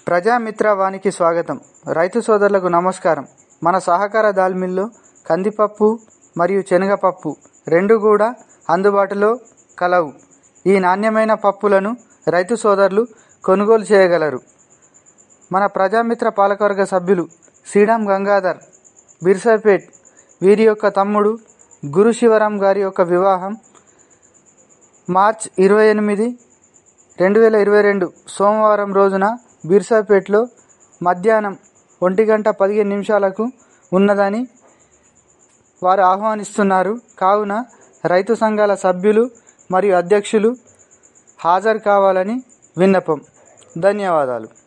ప్రజామిత్ర వానికి స్వాగతం. రైతు సోదరులకు నమస్కారం. మన సహకార దాల్ మిల్లో కందిపప్పు మరియు శనగపప్పు రెండు కూడా అందుబాటులో కలవు. ఈ నాణ్యమైన పప్పులను రైతు సోదరులు కొనుగోలు చేయగలరు. మన ప్రజామిత్ర పాలకవర్గ సభ్యులు శ్రీరామ్ గంగాధర్ బిర్సాపేట్ వీరి యొక్క తమ్ముడు గురు శివరాం గారి యొక్క వివాహం మార్చ్ 28, 2022 సోమవారం రోజున బిర్సాపేట్లో మధ్యాహ్నం 1:15 ఉన్నదని వారు ఆహ్వానిస్తున్నారు. కావున రైతు సంఘాల సభ్యులు మరియు అధ్యక్షులు హాజరు కావాలని విన్నపం. ధన్యవాదాలు.